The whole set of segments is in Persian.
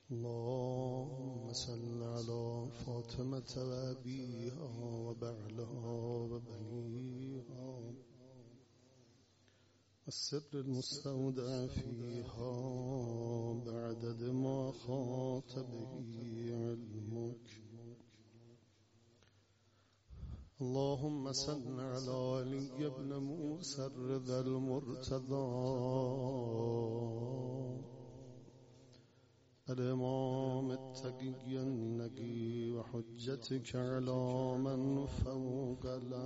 اللهم صل على فاطمة وأبيها وبعلها وبنيها السر المستودع فيها بعدد ما خاطبه علمك. اللهم صل على علي بن موسى الرضا المرتضى الإمام التقي النقي وحجتك على من فوق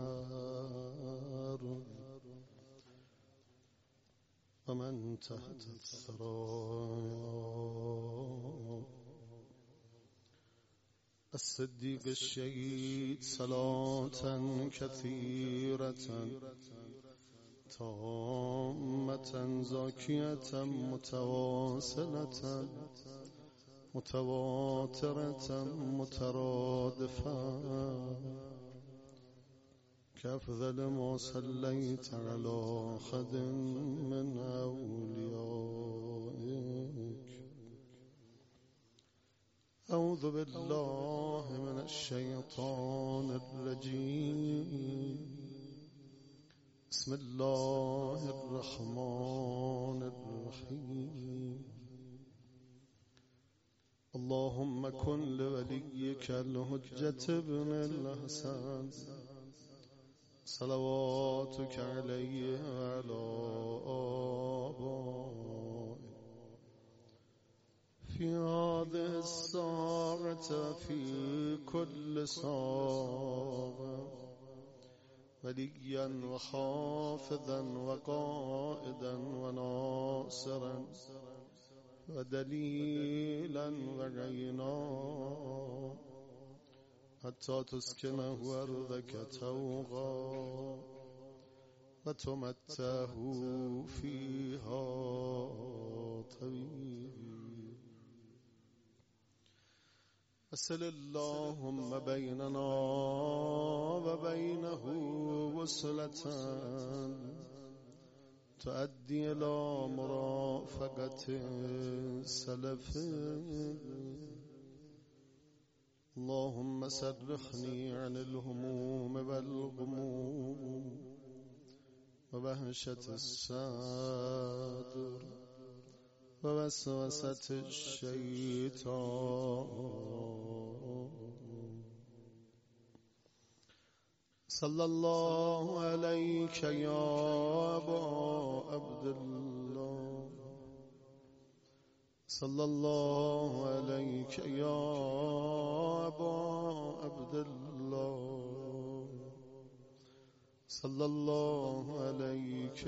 الأرض ومن تحت الثرى الصديق الشهيد صلاة كثيرة تامة زاكية متواصلة متواترة مترادفة كأفضل ما صليت على أحد من أوليائك. أعوذ بالله من الشيطان الرجيم. بسم الله الرحمن الرحيم. اللهم كن لوليك الحجة بن الحسن صلواتك عليه وعلى آبائه في هذه الساعة في كل ساعة وليا وحافظا وقائدا وناصرا ودليلا وعينا حتى تسكنه أرضك توغا وتمتعه فيها طويلا. أسأل اللهم بيننا وبينه وصلة تؤدي إلى مرافقة السلف. اللهم سرخني عن الهموم والغموم ووهشة الصدر ووسوسة الشيطان. صلى الله عليك يا أبا عبد الله. صلى الله عليك يا أبا عبد الله. صلى الله عليك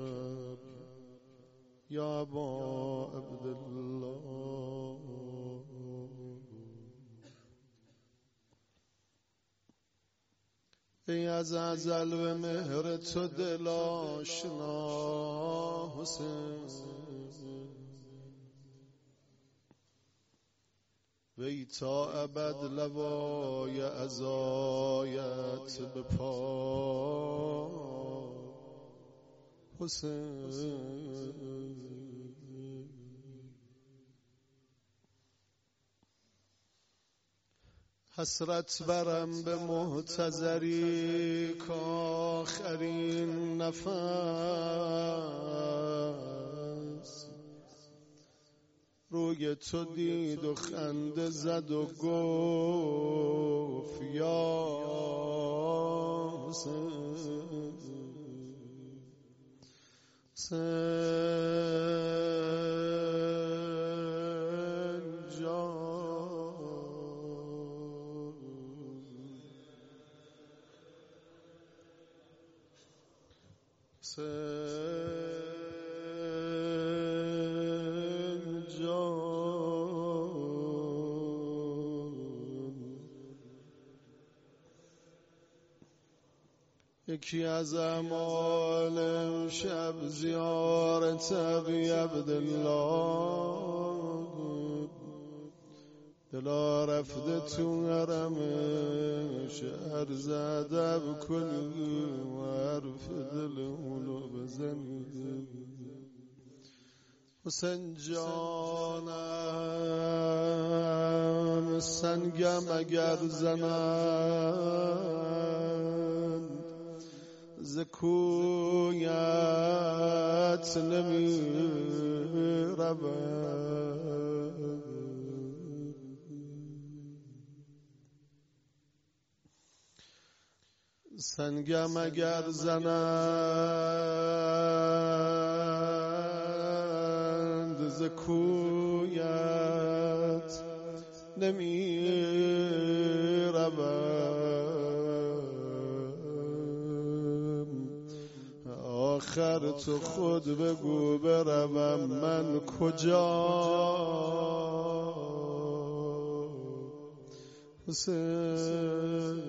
يا أبا عبد الله. ای از ازل به مهر تو دل آشنا حسین وی تا ابد لوای عزایت به پا حسین. حسرت برم به محتضری کآخرین نفس روی تو دید و خنده زد و گفت یا حسین یکی از اعمال امشب زیارت ابی عبدالله دلا رفته تو حرمش عرض ادب کنی و حرف دل اونو بزنی. حسین جانم سنگم اگر زنند ز کویت نمی روم. سنگم اگر زنند ز کویت نمی روم. آخر تو خود بگو بروم من کجا حسین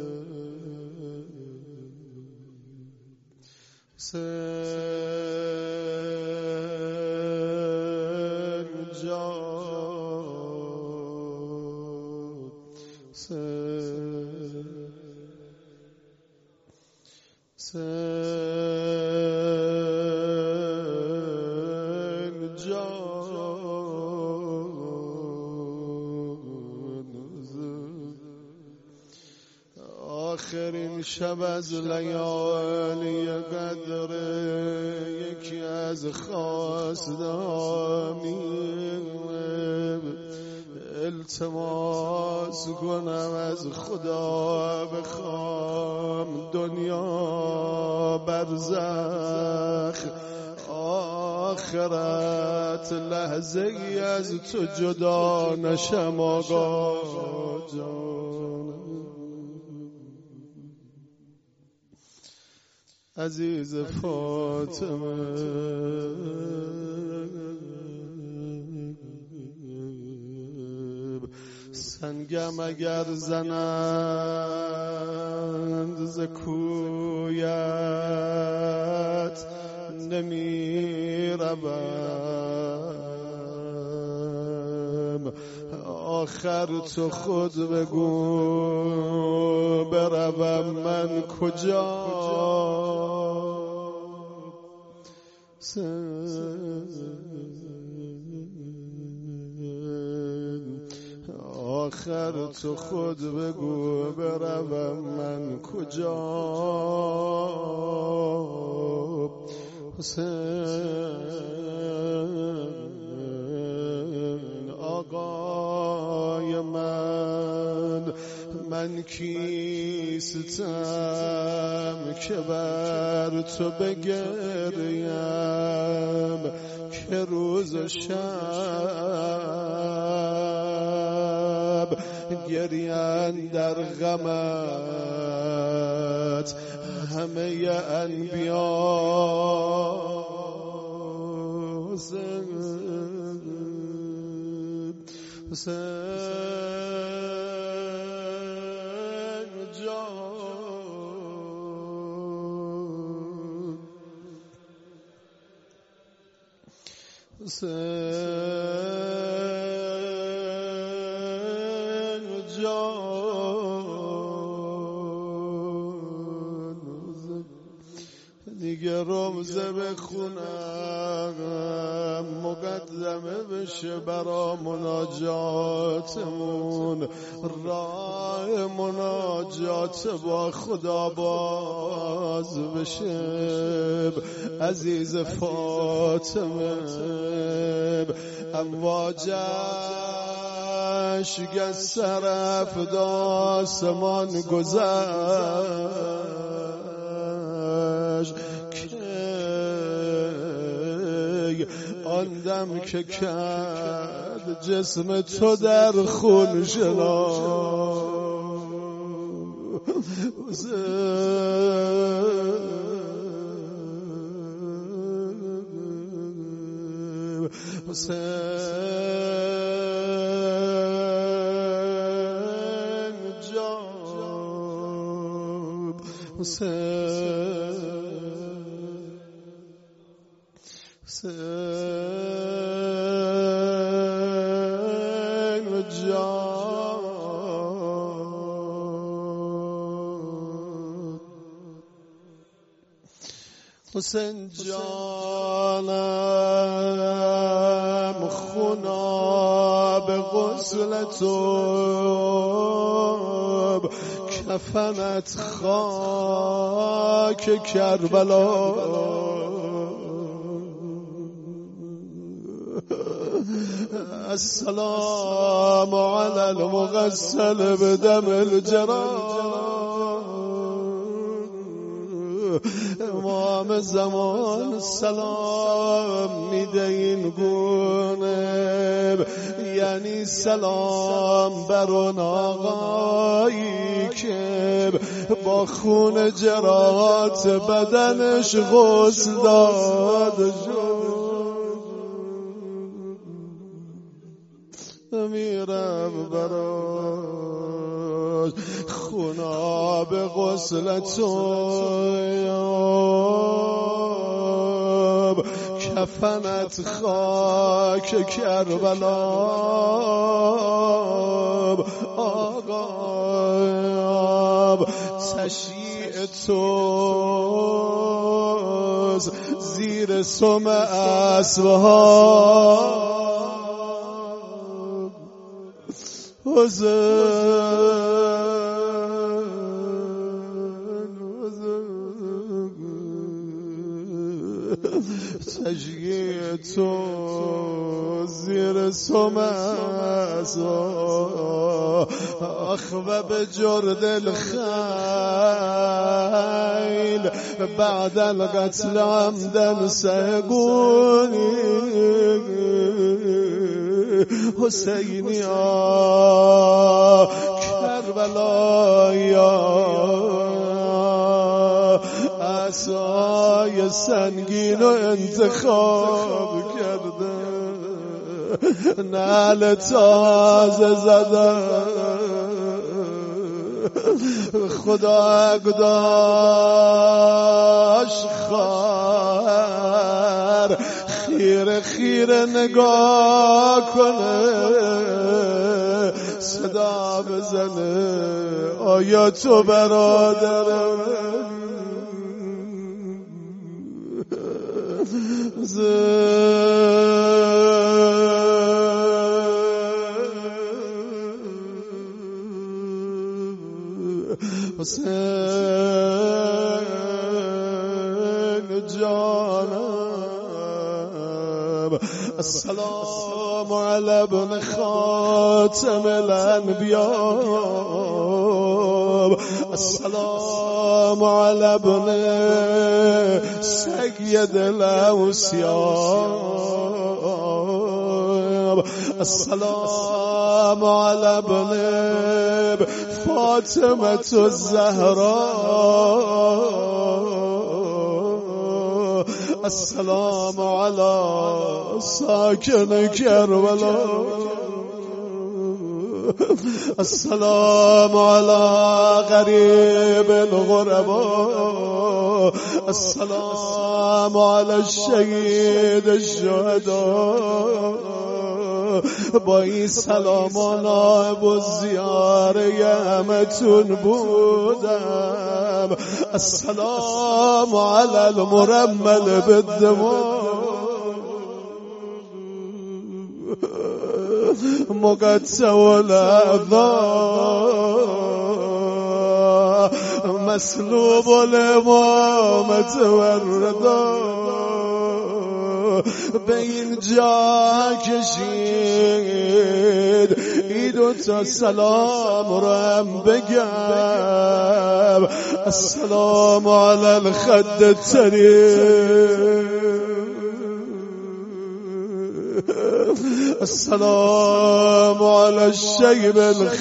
آخرین شب از لیالی قدر یکی از خواسته‌هامی التماس کنم از خدا بخوام دنیا برزخ آخرت لحظه ای از تو جدا نشم آقا جانم. عزیز فاطمه سنگم اگر زنند ز کویت نمی روم. آخر تو خود بگو بروم من کجا آخر تو خود بگو بروم من کجا حسین آقای من کیستم که بر تو بگریم که روز و شب گریان در غمت همه انبیا دیگه رمزه بخونم مقدمه بشه برا مناجاتمون راه مناجات با خدا باز بشه. عزیز فاطمه امواجش گز سرف داسمان گذشت آن دم که کرد جسم تو در خون شنا حسین جان حسین جانم خونا به غسل تو، کفنت خاک کربلا. السلام على المغسل بدم الجراح، امام زمان سلام میده این گونه، یعنی سلام بر اون آقایی که با خون جراحات بدنش غسل داده شد. میرم براش خونا به غسل تو، کفنت خاک کربلا. آقا تشییع توز زیر سم اصحاب، تشییع تو زیر سم آخ و به جرد الخیل بعد القتل عمدا سيقوني حسینیا کربلایا، عصای سنگین و انتخاب کرده، نعل تازه زده، خدا اقداش خواهر خیره خیره نگاه کنه، صدا بزنه آیا تو برادرم؟ حسین جانم، السلام علی ابن خاتم الانبیاء، السلام علی ابن سید الاوصیاء، السلام علی ابن فاطمة الزهراء، السلام على ساكن كربلاء، السلام على غريب الغرباء، السلام على الشهيد الشهداء. با این سلامان نائب الزیاره همتون بودم، السلام علی المرمل بالدماء، مقطع الاعضاء، مسلوب الامامة والرضا، به این جا کشید این دوتا سلام رو هم بگم، السلام علی الخد الطریق، السلام على الشيب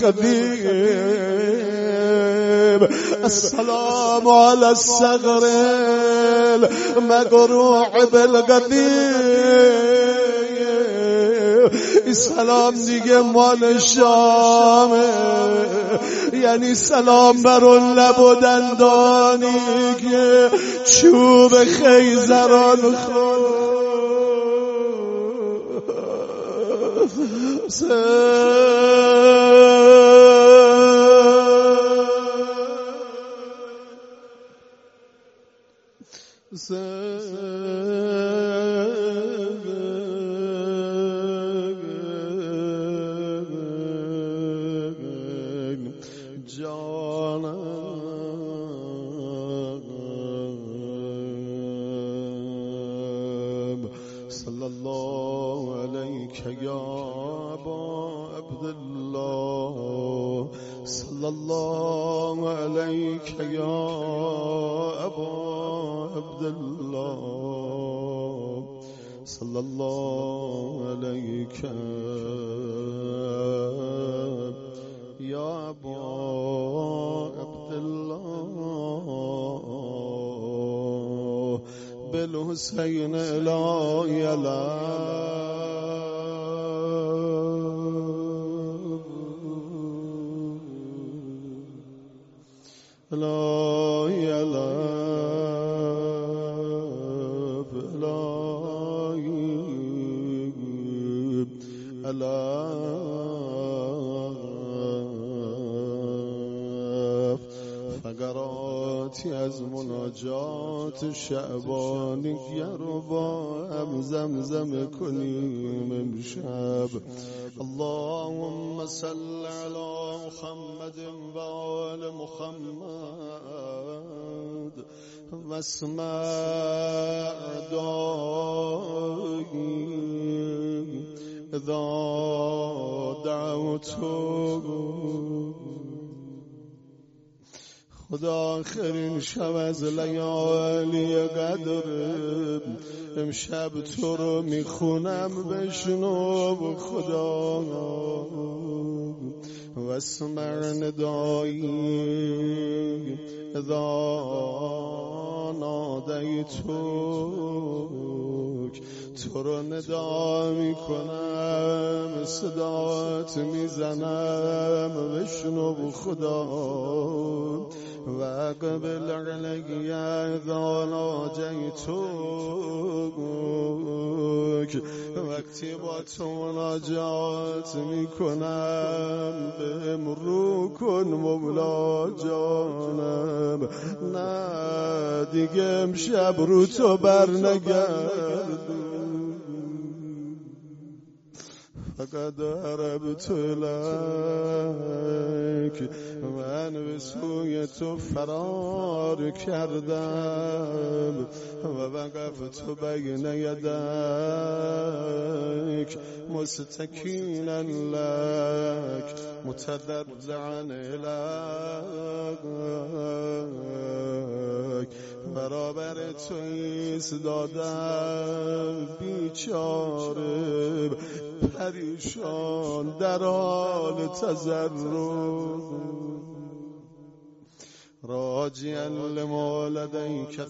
الخديم، السلام على الصغر المقروع بالقديم. سلام دیگه مال شامه، یعنی سلام بر اون لب و دندانی که چوب خیزران خورد. عليك يا أبا عبد الله صلى الله عليك يا أبا عبد الله صلى الله عليك يا أبا عبد الله بالحسين لا يلام لا يلام لا يلام فقراتی از مناجات شعبانی رو با هم زمزم کنیم امشب. اللهم صل على محمد و آل محمد واسمع دعایی اذا دعوتو. خدا آخرین شب از لیالی قدر امشب تو رو میخونم بشنو خدا. واسمع ندایی اذا نادیتوک. تو رو ندا میکنم صدات میزنم بشنو خدا. و قبل علی اذا ناجیتوک. وقتی با تو مناجات میکنم بهم رو کن مولا جانم. نه دیگه امشب رو تو بر نگرد فقد عربت لک. من به سوی تو فرار کردم و وقفت بین یدک مستکینا لک متضرعا الیک. برابر تو ایستادم بیچاره پریشان در حال تضرع راجعا لما لديك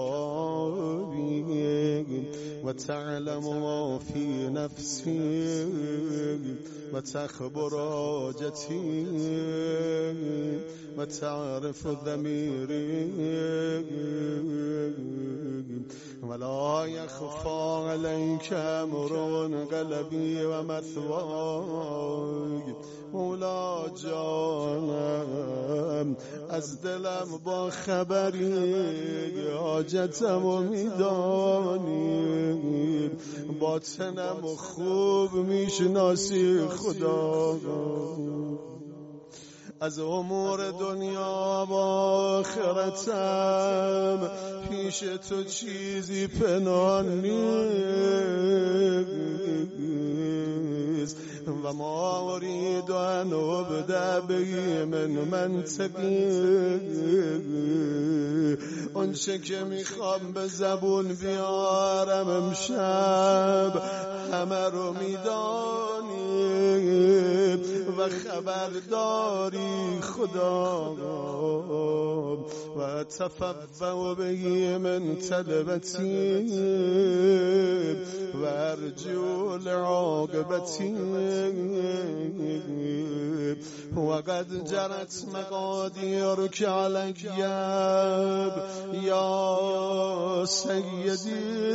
ثوابي وتعلم ما في نفسي وتخبر حاجتي وتعرف ضميري ولا يخفى عليك أمر قلبي ومثواي. مولا جانم از دلم با خبری حاجتم و میدانی. باطنم خوب میشناسی خدا. از امور دنیا و آخرتم پیش تو چیزی پنهان نیست. و ما اريد ان ابدا به من منطقی. آنچه که میخوام به زبون بیارم امشب همه رو میدانی و خبرداری خدا. و تفوع به من طلبتی و ارجو لعاقبتی. وقد جرت مقاديرك على يا سيدي.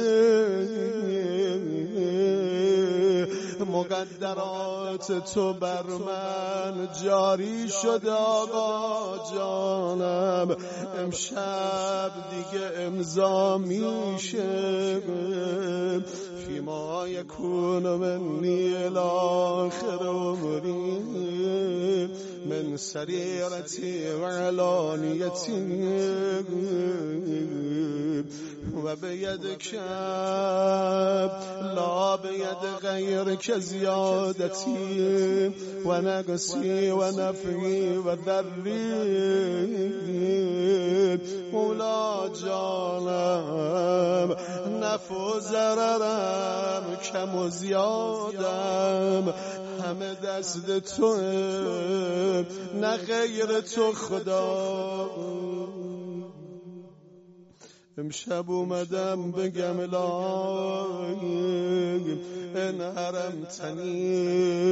مقدرات تو بر من جاری شد آقا جانم. امشب دیگه امضا میشه فيما يكون مني الآخر عمري من سريرتي وعلانيتي وبيدك لا بيد غيرك زيادتي ونقصي ونفعي وذري مولا جانم نفع و ضررم کم و زیادم همه دست تو نه غیر تو خدا. امشب اومدم بگم الهی ان حرمتنی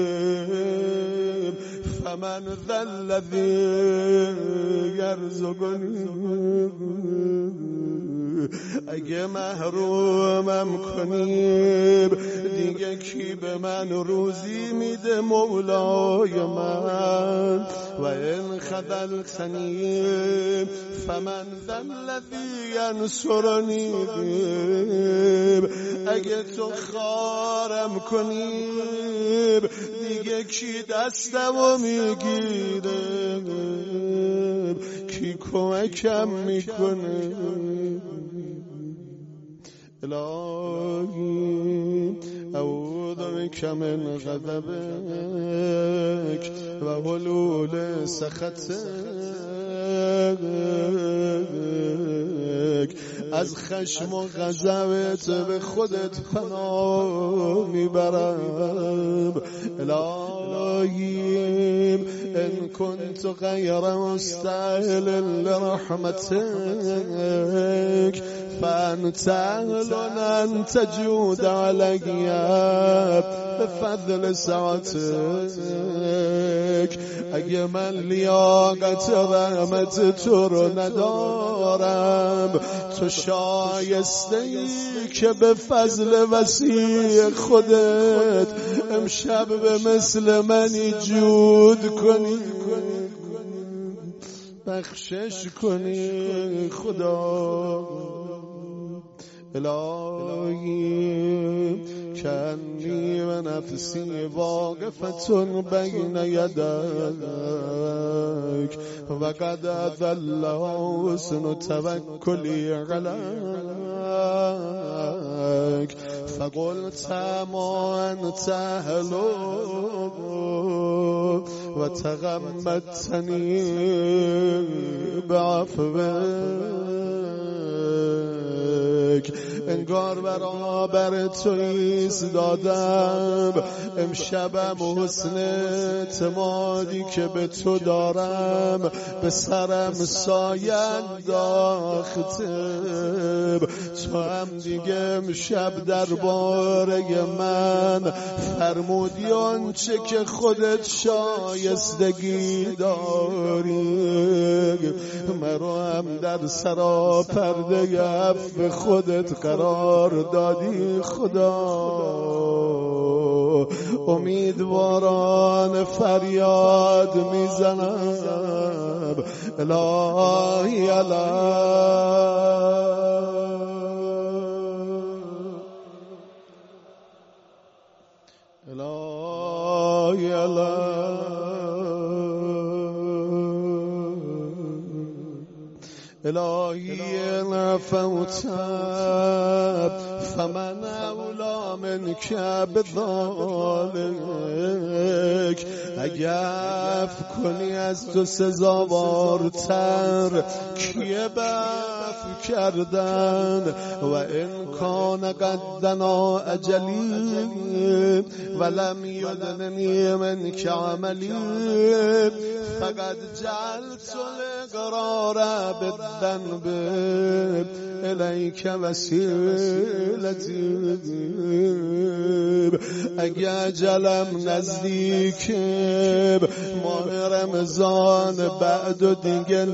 فمن ذا الذی یرزقنی. اگه محرومم کنی دیگه کی به من روزی میده مولای من. و ان خذلتنی فمن ذا الذی ینصرنی. اگه تو خارم کنی دیگه کی دستمو میگیره کی کمکم میکنه. الهی اعوذ بک من غضبک و حلول سخطک. از خشم و غضبت به خودت پناه میبرم. الهی ان كنت غیر مستاهل لرحمتك فانت اهل ان تجود علی بفضل سعتك. اگه من لیاقت رحمت تو رو ندارم تو شایسته ای که به فضل وسیع خودت امشب به مثل منی جود کنی بخشش کنی خدا. الهی کنی و نفسی واقفتون بین یدک و قد اذل حسن توکلی علیک فقلت ما انت اهله و تغمدتنی بعفوک. انگار برابر تو ایستادم امشبم حسن اعتمادی که به تو دارم به سرم سایه انداخته. تو هم دیگه امشب درباره من فرمودی آنچه که خودت شایستگی داری. مرا هم در سراپرده عفو خودت قرار دادی خدا. امیدواران فریاد میزنم الهی الهی نفوت فمن اولا منک بذالک. اگه عفو کنی از تو سزاوارتر کیه به عفو کردن. و ان کان قدنا اجلی ولم یدننی منک عملی فقد جعلت الاقرار بالذنب الیک وسیلتی. اگه اجلم نزدیکه ماه رمضان بعد و دیگه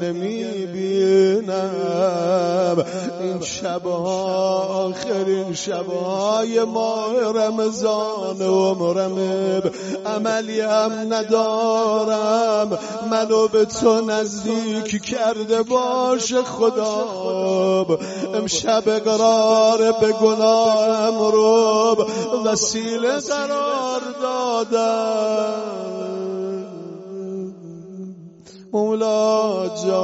نمیبینم. این شبها آخرین شبهای ماه رمضان عمرمه عملی هم ندارم منو به تو نزدیک کرده باش خدا. امشب اقرار به گناهم رو وسیله قرار دادم. مولا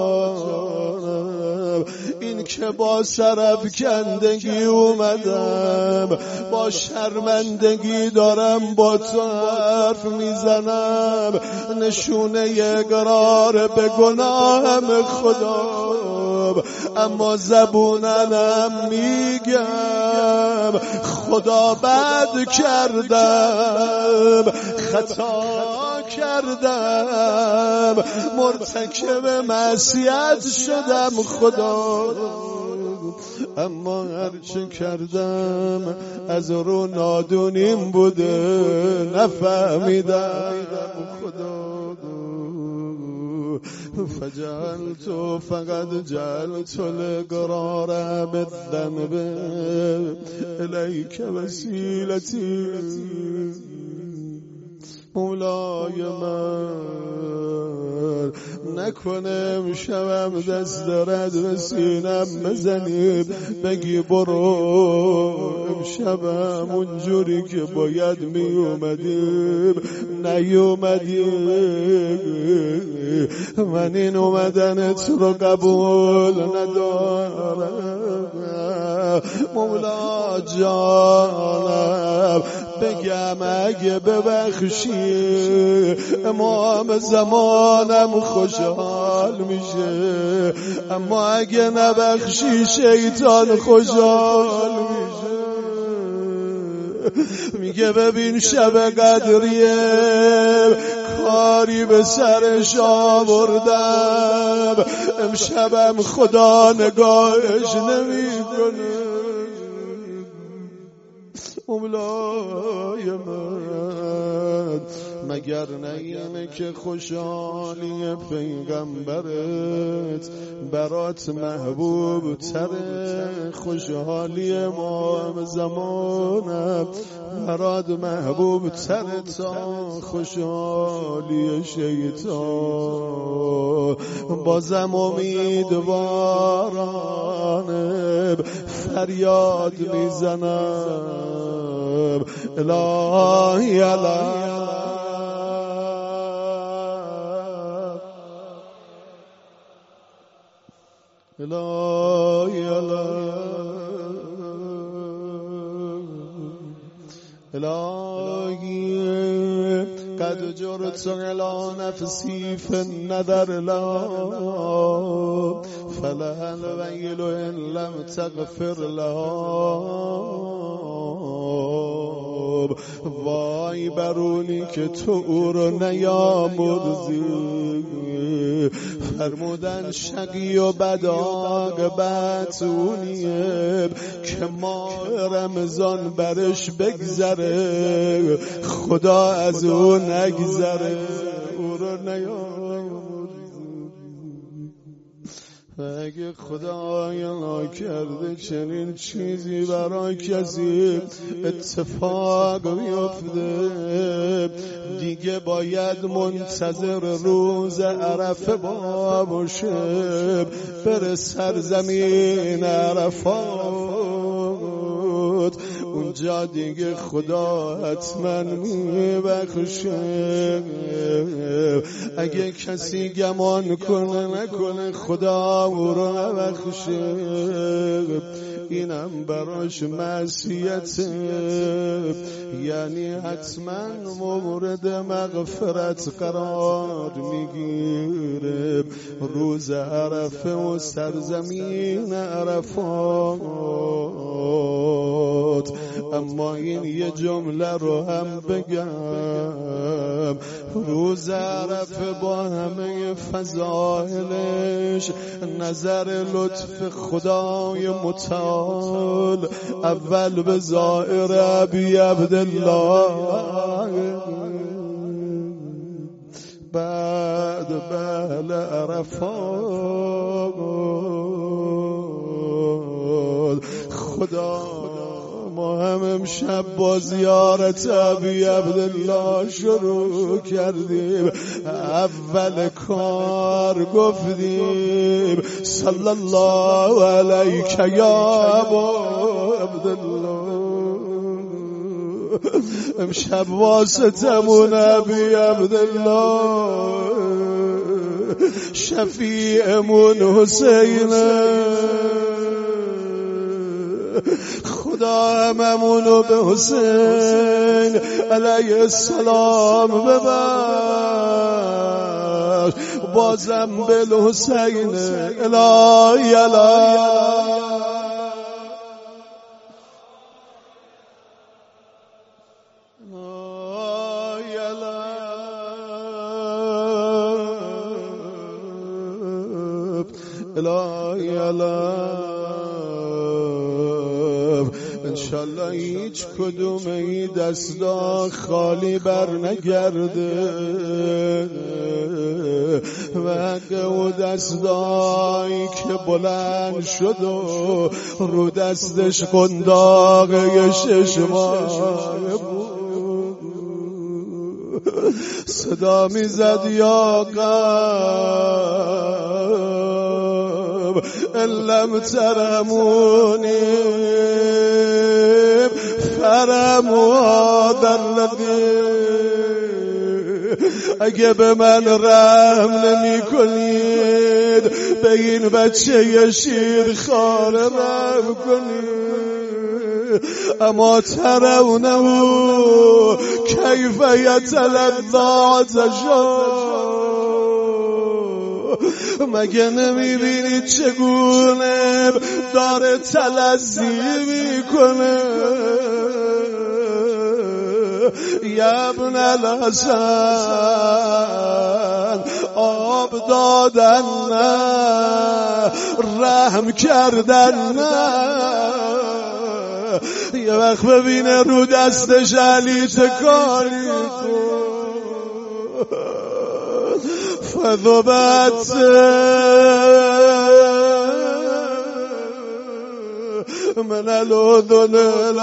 جانم، این که با سرافکندگی اومدم، با شرمندگی دارم با تو حرف میزنم، نشونه اقرار به گناهم خدا، اما زبونم میگم خدا بد کردم، خطا کردم، مرتکب معصیت شدم خدا، اما هرچه کردم از رو نادونیم بوده، نفهمیدم خدا. فجعلت فقد جعلت الإقرار بالذنب إليك وسيلتي. مولای من نکنه امشبم دست دارد به سینم بزنیم بگی برو، امشبم اونجوری که باید می اومدیم نیومدیم، من این اومدنت رو قبول ندارم. مولا جانم بگم اگه ببخشی امام زمانم خوشحال میشه، اما اگه نبخشی شیطان خوشحال میشه. میگه ببین شب قدریه کاری به سرش آوردم، امشبم خدا نگاهش نمیکنه. مولای من مگر نه که خوشحالی پیغمبرت برات محبوب تره، خوشحالی امام زمانم برات محبوب تره تا خوشحالی شیطان. بازم امیدوارانم فریاد میزنم الهی الهی الهی الهی قد جرت على نفسي في النذر لا فلها الويل إن لم تغفر لها. وای برونی که تو او رو نیامرزی، فرمودن شقی و بدعاقبت اونیه که ماه رمضان برش بگذره خدا از او نگذره، او رو نیامرزی. اگه خدایا نکرده چنین چیزی برای کسی اتفاق بیفته، دیگه باید منتظر روز عرفه باشه، بره سرزمین عرفات، اونجا دیگه خدا حتما میبخشه. اگه کسی گمان کنه نکنه خدا او رو نبخشه، اینم براش معصیته، یعنی حتما مورد مغفرت قرار میگیره روز عرفه و سرزمین عرفات. اما این یه جمله رو هم بگم، روز عرفه با همه فضائلش نظر لطف خدای متعال اول به زائر ابی عبدالله، بعد بهل عرفات. خدا ما هم امشب با زیارت ابی عبدالله شروع کردیم، اول کار گفتیم صلی الله علیک یا ابا عبدالله. امشب واسطمون ابی عبدالله شفیعمون حسینه، خدا هممونو به حسین علیه السلام ببر، بازم به حسین الهی الهی انشالله هیچ کدوم ای دستا خالی بر نگرده و حق او دستایی که بلند شد و رو دستش قنداقه 6 ماه بود صدا میزد یا قوم لم ترمونی فرموا هذا الذی، اگه به من رحم نمی کنید به این بچه شیرخواره رحم کنید. اما ترونه کیف یتلذ عطشا، مگه نمیبینید چگونه داره تلذی میکنه؟ یا ابن الحسن آب دادن نه، رحم کردن نه. یه وقت ببینه رو دستش علی تکانی فذبت من الأذن إلى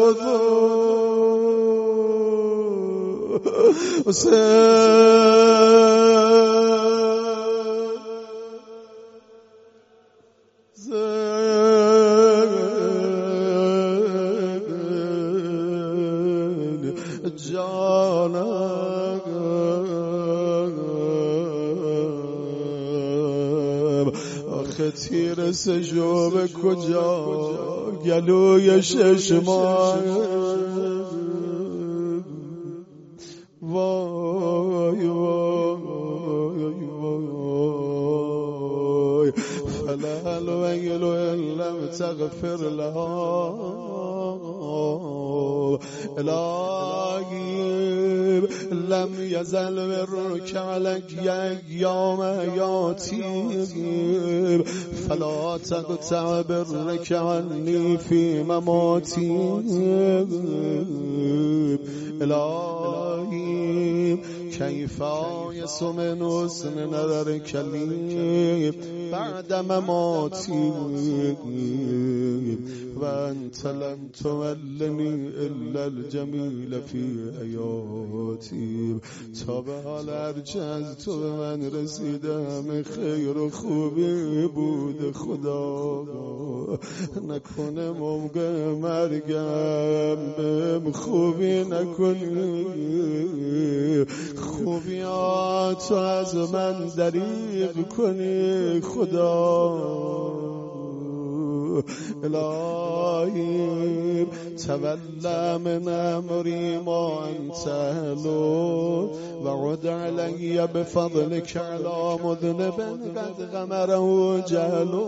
آخه تیر سجو به کجا گلوی 6 ماه، وای وای وای فلل ویل ان لم تغفر لها الهی لم یزل برک علیک یوم یاتیم فلا تقطع برک عنی فی مماتی الهی کیف آیس من حسن نظرک لی بعد مماتی و انت لم تولنی الا الجمیل فی حیاتی. تا به حال هرچه از تو به من رسیده همه خیر و خوبی بود. خدا نکنه موقع مرگم بهم خوبی نکنی، خوبیاتو از من دریغ کنی. خدا الهی تولى من امری ما انت اهلو و عد علی بفضلك على مذنب قد غمره جهلو.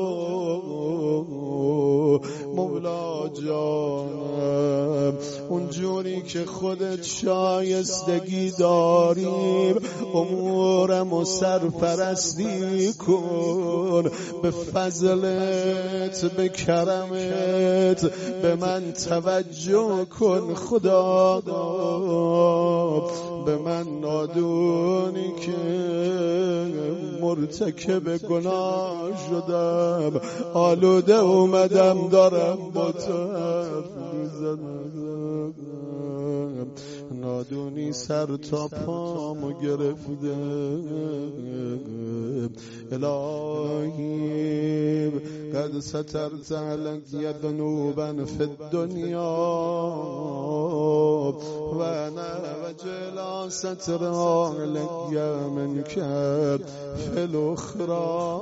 مولا جانم اونجوری که خودت شایستگی داریم امورم سرپرستی کن، به فضلت به کرمت به من توجه کن. خدا به من نادونی که مرتکب گناه شدم آلوده اومدم دارم با تو حرف میزنم، نادونی سر تا پامو گرفته. الهی قد سترت علي ذنوبا في الدنيا وانا وجل ستر علي منك في الاخرى.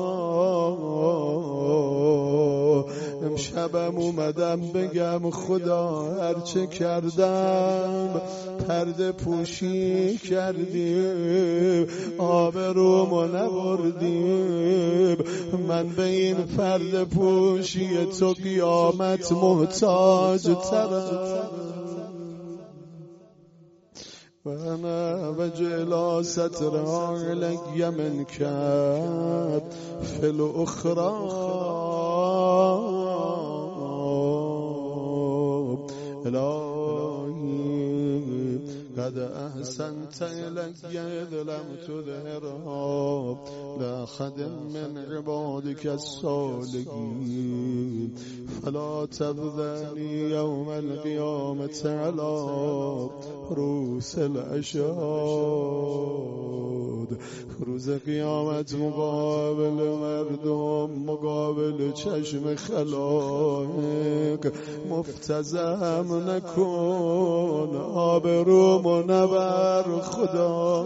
امشبم اومدم بگم خدا هرچه کردم پرده پوشی کردیم، آبرومو نبردیم. من به این پرده پوشی تو قیامت محتاج ترم. وانا وجل ستر علي منك في الاخرى. إلهي قد أحسنت إلي إذ لم تظهرها لأحد من عبادك الصالحين، فلا تبذلني يوم القيامة على رؤوس الأشهاد. روز قیامت مقابل مردم، مقابل چشم خلائق مفتزم نکن، آبرومو نبر خدا.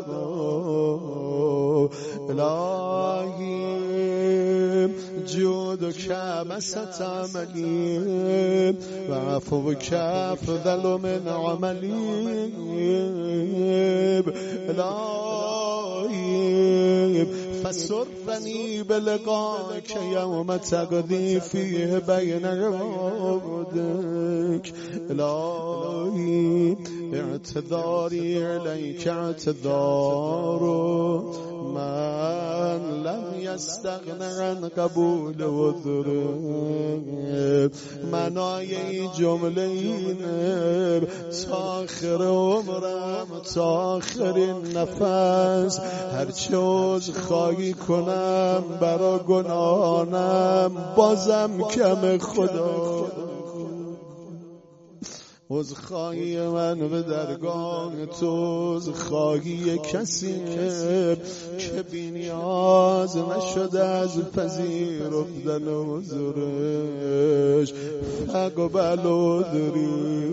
الهی جودك بسط عملي وعفوك أفضل من عملي. الهي فسرني بلقائك يوم تقضي فيه بين عبادك. إلهي اعتذاري عليك اعتذار من لم يستغن عن قبول عذره. معنای جمله اینه تا آخر عمرم، تا آخرین نفس هرچه عذرخواهی کنم برا گناهانم بازم کم خدا. عذرخواهی من به درگاه تو عذرخواهی کسی که بی نیاز نشده از پذیرفتن عذرش. فقبل عذری،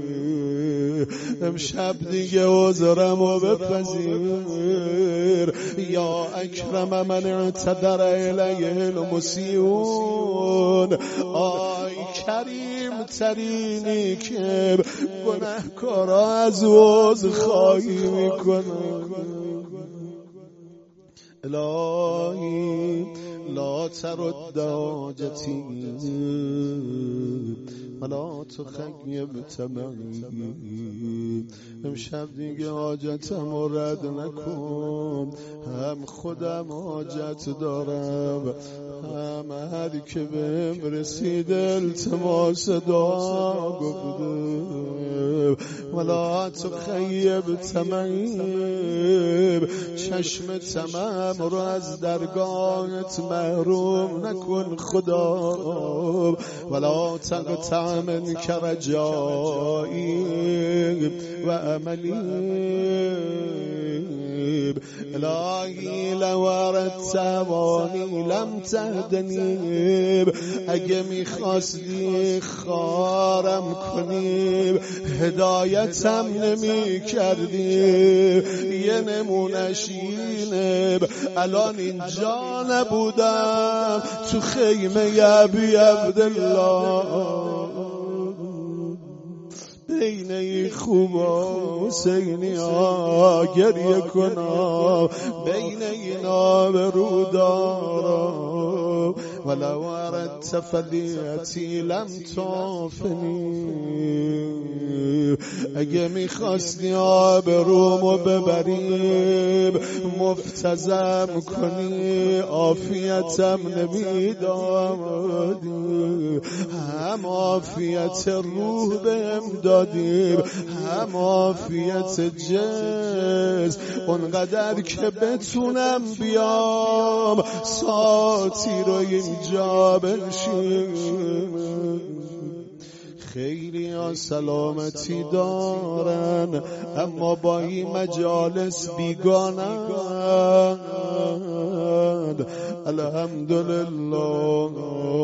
امشب دیگه عذرمو بپذیر. یا اکرم من اعتذر الیه المسیئون، آی کریم ترینی که گناهکارا از عذرخواهی میکنن. الهی لا ترد حاجتی ولا تخیب طمعی. امشب دیگه حاجتم رد نکن، هم خودم حاجت دارم، هم هر که بهم رسید التماس دعا گفته. ولا تخیب طمعی، چشم طمعم رو از درگاهت محروم نکن خدا. ولا تقطع منك رجائي وأملي. الهی لو اردت وانی لم تهدنی، اگه میخواستی خارم کنی هدایتم نمی کردی. یه نمونش اینه الان اینجا نبودم تو خیمه ابی عبدالله، بین ای خوبا حسینی ها گریه کنم، بین اینا برودارا. ولو اردت فضیعتی لم تافنی، اگه میخواستی آبرومو ببریم مفتزم کنی عافیتم نمیدادی. هم عافیت روح بهم دادیم هم عافیت جسم، اونقدر که بتونم بیام ساعتی رو اینجا بنشیم. خیلی ها سلامتی دارن اما با این مجالس بیگانند. الحمدلله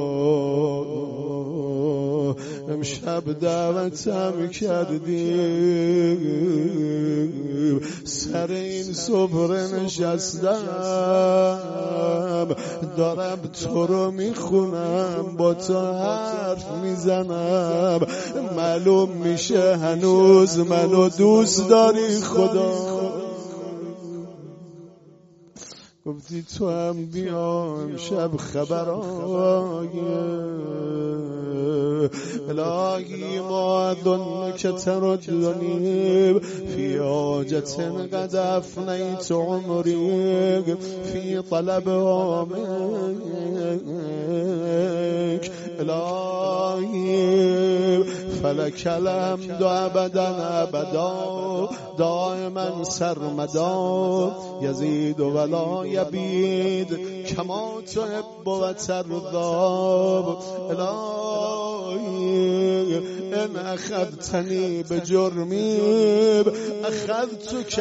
امشب دعوتم کردیم، سر این صبر نشستم، دارم تو رو میخونم، با تو حرف میزنم، معلوم میشه هنوز منو دوست داری خدا. گفتی تو هم بیا امشب خبرای الهی ما ظنك تردني في حاجة قد أفنيت عمري في طلبها منك الهي فلك الحمد أبدا أبدا دائما سرمدا يزيد ولا يبيد كما تحب وترضى الهي إن أخذتني بجرمي أخذتك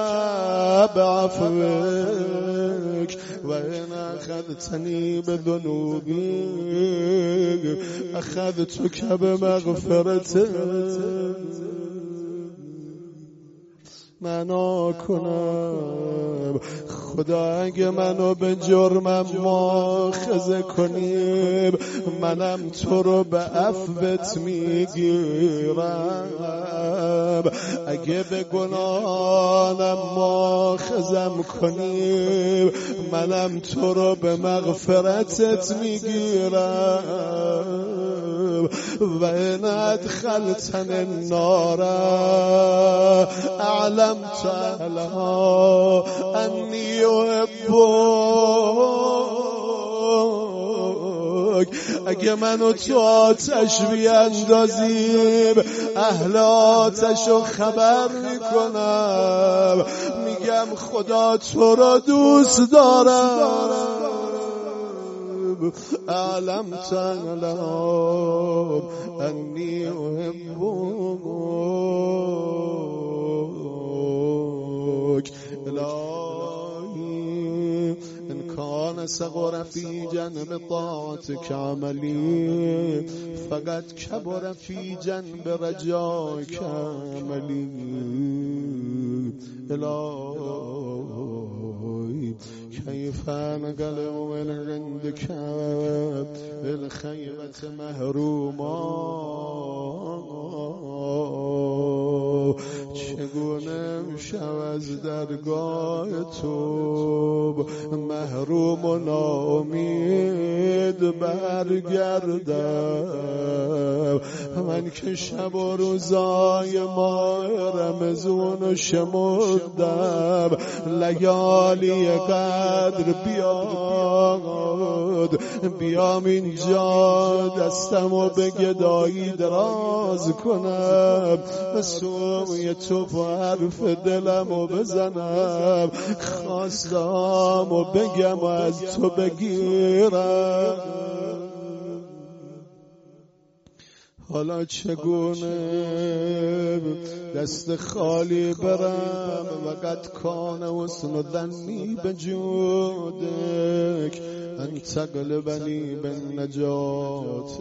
بعفوك وإن أخذتني بذنوبي أخذتك بمغفرتك. منا کنم خدا اگه منو به جرمم مؤاخذه کنیم، منم تو رو به عفوت میگیرم، اگه به گناهانم مؤاخذم کنیم، منم تو رو به مغفرتت میگیرم. و ان ادخلتن النار اعلمت لها انی احبک، اگه منو تو آتش بیندازیم اهل آتشو خبر میکنم، میگم خدا تو رو دوست دارم. اعلمت لهم انی احبک الهی ان کان صغر فی جنب طاعتک عملی فقد کبر فی جنب رجاک عملی الهی كيف نقلب من عندك بالخيبة محروما، چگونه شو از درگاه تو محروم و ناامید برگردم. من که شب و روزای ماه رمضان شمردم، لیالی قدر بیاد، بیام اینجا دستمو به گدایی دراز کنم، سوی تو حرف دلمو بزنم، خواستمو بگم و از تو بگیرم. حالا چگونه دست خالی برم و قد کان حسن ظنی بجودک ان تقلبنی بالنجات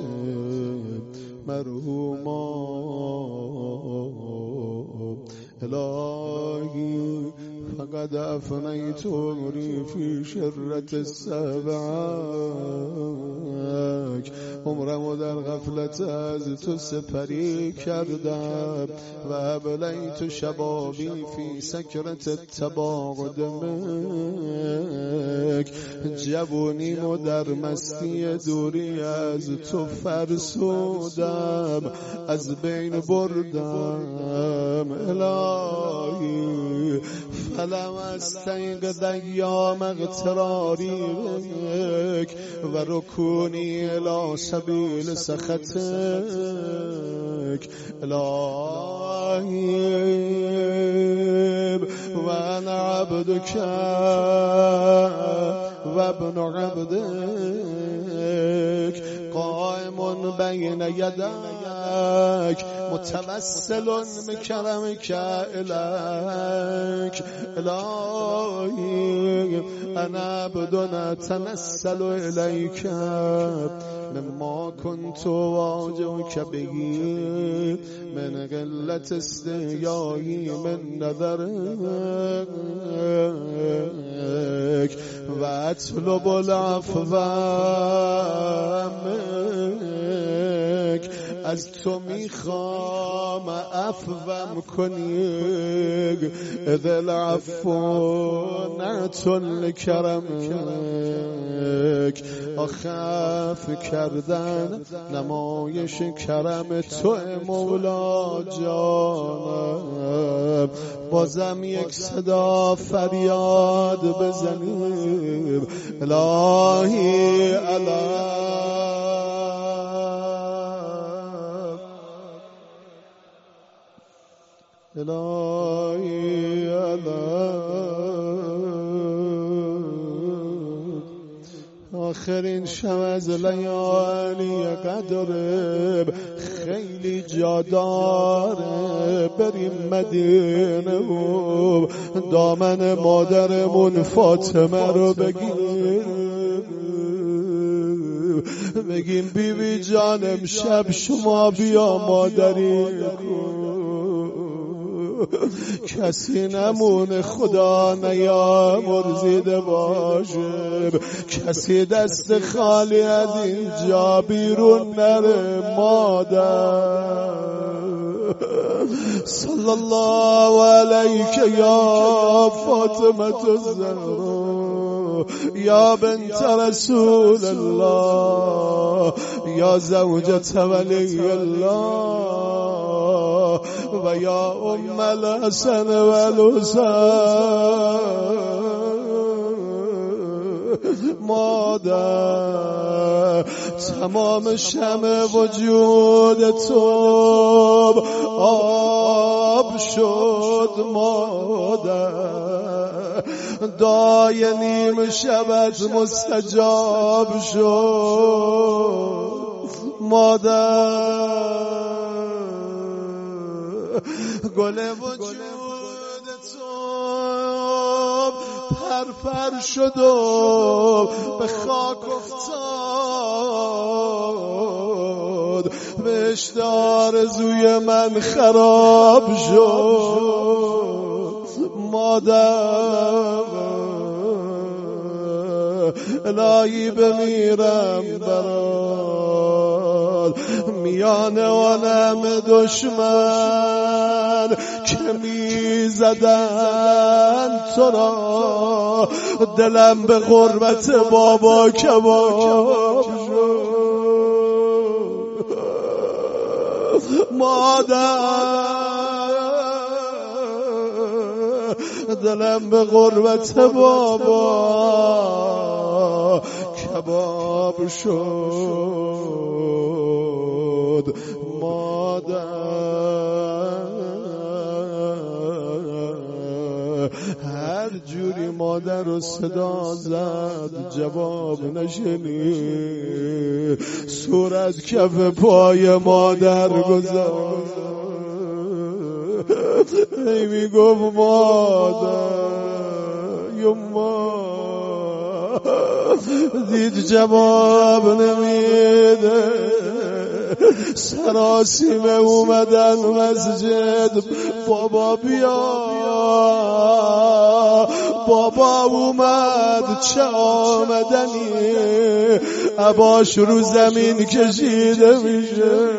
مرحوما الهی فقد افنیت عمری فی شرة السبعک، عمرمو در غفلت از تو سپری کردم و ابلیت شبابی فی سکرت التباعد منک، جوانیمو در مستی دوری از تو فرسودم، از بین بردم الهی فلم استیقظ ایام اغتراری بک و رکونی الی سبیل سخطک الهی و انا عبدك و ابن عبدك قائم بین یدک متوسل بکرمک الیک الهی انا عبدنا تنسل الیک مما كنت واجهك به من قلة استحيائي من نظرك واطلب العفو منك از تو میخوام عفوم کنی اذ العفو نعتل کرمک آخف کردن نمایش کرم تو مولا جانم بازم یک صدا فریاد بزنیم الهی الهی آخرین شب از لیالی قدر خیلی جا داره بریم مدینه و دامن مادرمون فاطمه رو بگیم بیبی جان امشب شما بیا مادری کسی نمونه خدا نیامرزیده باشه کسی دست خالی از اینجا بیرون نره مادر صلی الله علیک یا فاطمه الزهرا یا بنت رسول الله یا زوجة ولی الله و یا ام الحسن و الحسین مادر تمام شمع وجود تو آب شد مادر دعای نیم شبت مستجاب شد مادر گل وجود تو پرپر شد و به خاک افتاد بهشت آرزوی من خراب شد مادر الهی بمیرم برات میان عالم دشمن که میزدن تو را دلم به غربت بابا کباب شد مادر دلم به غربت بابا کباب شد مادر هر جوری مادر رو صدا زد جواب نشنید صورت کف پای مادر گذاشت ای میگفت مادر یما دید جواب نمیده سراسیمه اومدن مسجد بابا بیا بابا اومد چه آمدنی عباش رو زمین کشیده میشه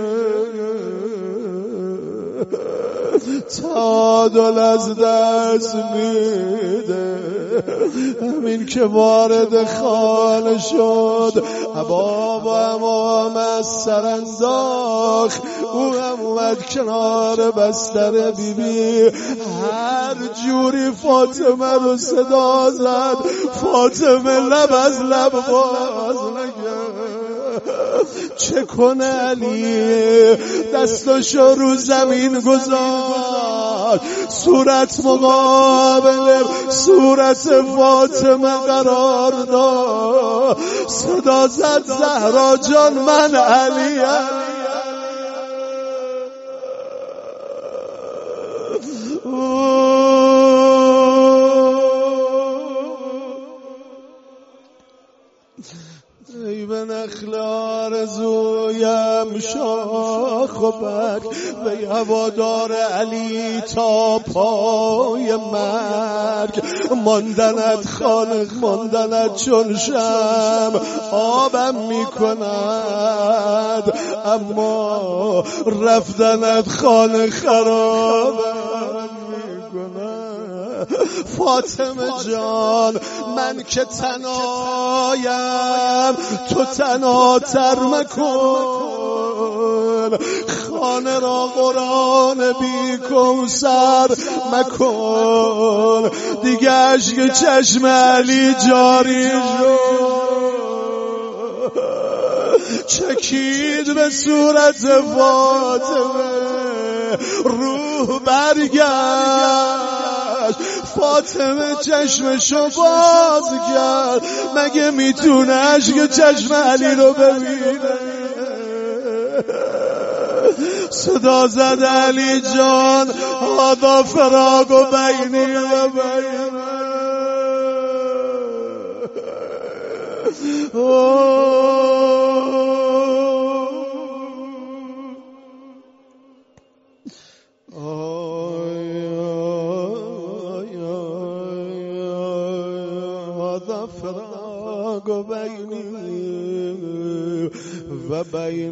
تعادل از دست میده همین که وارد خانه شد بابا امام از سر انداخت او هم اومد کنار بستر بیبی هر جوری فاطمه رو صدا زد فاطمه لب از لب باز نکرد چه کنه علی دستاشو رو زمین گذاشت صورت مقابل صورت فاطمه قرار داد. صدا زد زهرا جان من علیم. ای به نخل آرزویم شاخ و برگ، وی هوادار علی تا پای مرگ. ماندنت خانق ماندنت چون شمع آبم میکند، اما رفتنت خانه خرابم میکند. فاطمه جان من که تنهایم تو تنهاتر مکن، خانه را قرآن بی کوثر مکن. دیگه اشک چشم علی جاری شد، چکید به صورت فاطمه روح برگشت. فاطمه چشمشو باز کرد، مگه میتونه اشک چشم علی رو ببینه؟ صدا زد علی جان هادا فراق و بینی و بینه. فراق بینی و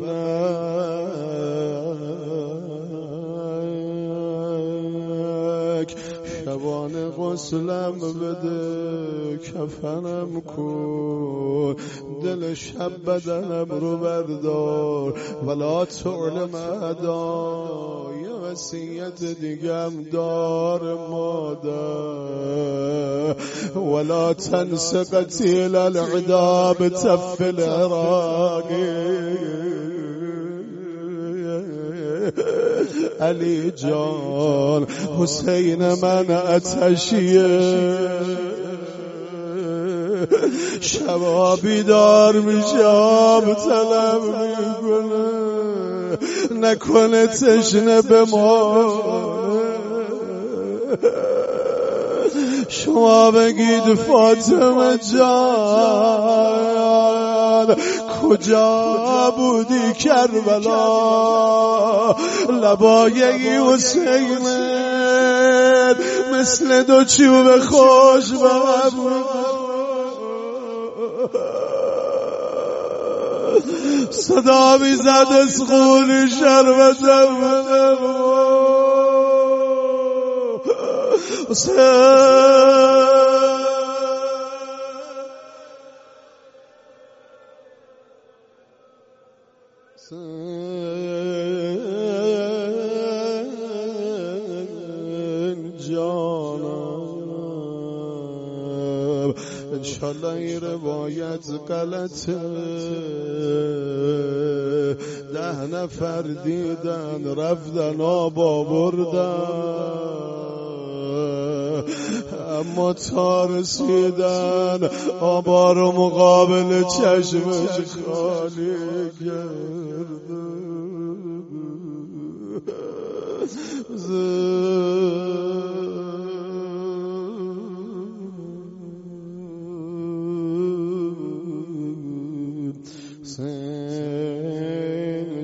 بینک. شبانه غسلم بده کفنم کن، دل شب بدنم رو بردار ولا تعلم ادا. یه وصیت دیگم دار مادر، ولا تنس قتیل العدا بتف العراق. علی جان حسین من آتشیه، شبا بیدار میشم طلب میکنه، نکنه تشنه بمانه. شما بگید فاطمه جان کجا بودی کربلا؟ لبای حسین مثل دو چوب خوش بود، صدا میزد از خون شربتم جانم. انشالله این روایت غلطه، 10 نفر دیدن رفتن آب آوردن، اما تا رسیدن آبا رو مقابل چشمش خالی کرد. حسین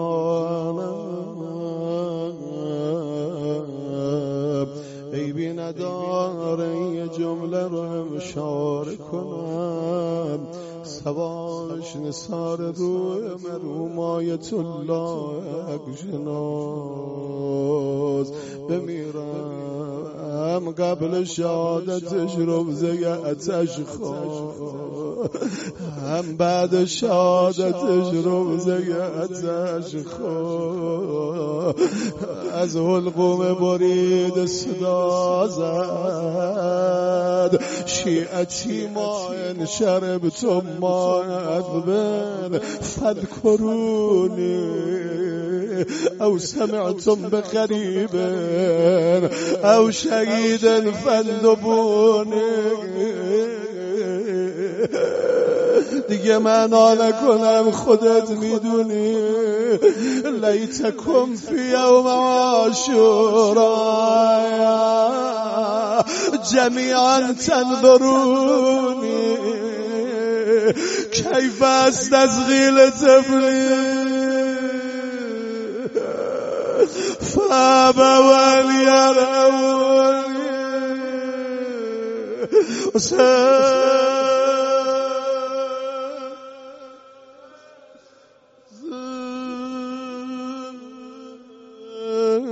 جانم عیبی نداره یه جمله رو اشاره کنم، سواش نثار روی مرومایت الله اگشناز. بمیرم قبل شهادتش روزه اتش خواه، هم بعد شهادتش روزه اتش خواه. از حلقوم برید صدا زد شیعتی ما ان شربتم ما ادبن فذکرونی. أو سمعتم بقريب أو شهيد فاندبوني دیگه معنا نکنم خودت میدونی لیتکم فی یوم عاشورا جمیعا تنظرونی کیف استزغیل تبلی فابوا لیرونی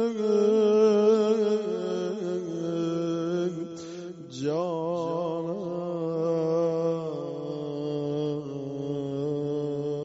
جانم